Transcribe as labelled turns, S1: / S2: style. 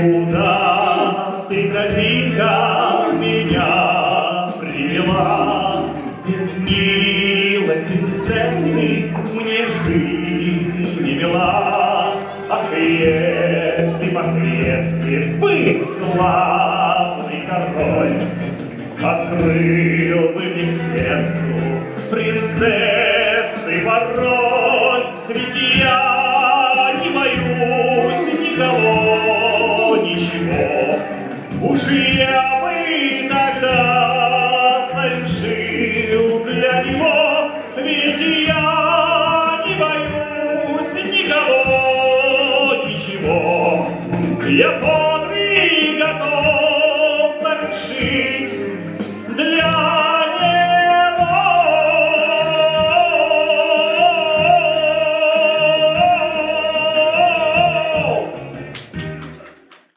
S1: Куда ты, тропинка, меня привела? Без милой принцессы мне жизнь не вела. Ах, если бы славный король открыл бы мне к сердцу принцессы пароль, ведь я не боюсь никого, ничего. Уж я бы тогда совершил для него, ведь я не боюсь никого, ничего. Я